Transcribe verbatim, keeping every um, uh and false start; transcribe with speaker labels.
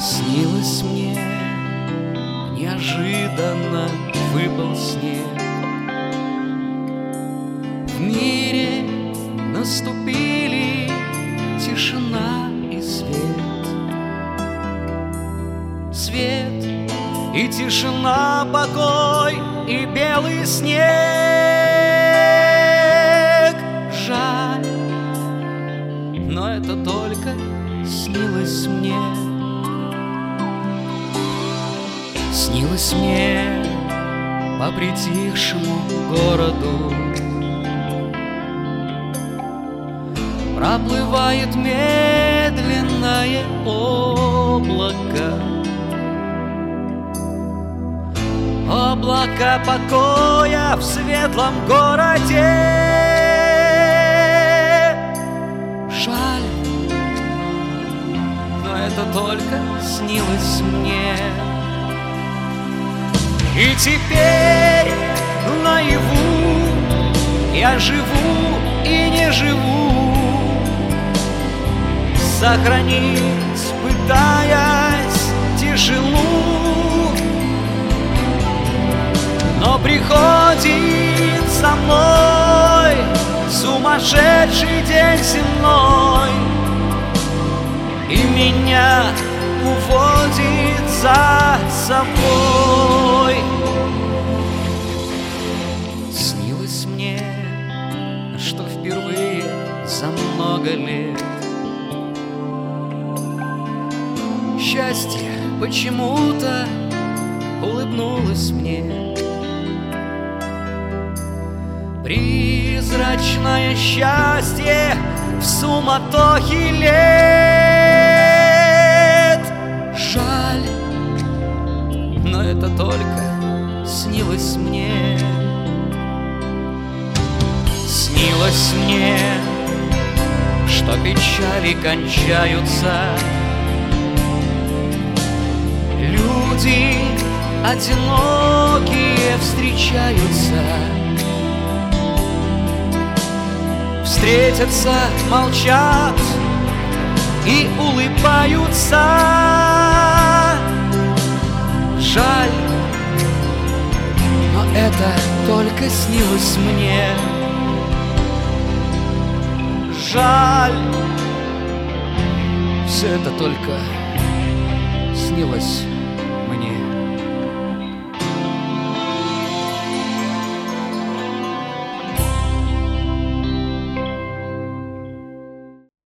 Speaker 1: Снилось мне, неожиданно выпал снег. В мире наступили тишина и свет. Свет и тишина, покой и белый снег. Жаль, но это только снилось мне. Снилось мне по притихшему городу проплывает медленное облако. Облако покоя в светлом городе. Жаль, но это только снилось мне. И теперь наяву я живу и не живу, сохранить пытаясь тишину. Но приходит за мной сумасшедший день земной, и меня уводит за собой. Снилось мне, что впервые за много лет счастье почему-то улыбнулось мне. Призрачное счастье в суматохе лет. Жаль, но это только снилось мне. Снилось мне, что печали кончаются, люди одинокие встречаются, встретятся, молчат и улыбаются. Жаль, но это только снилось мне. Жаль, все это только снилось мне.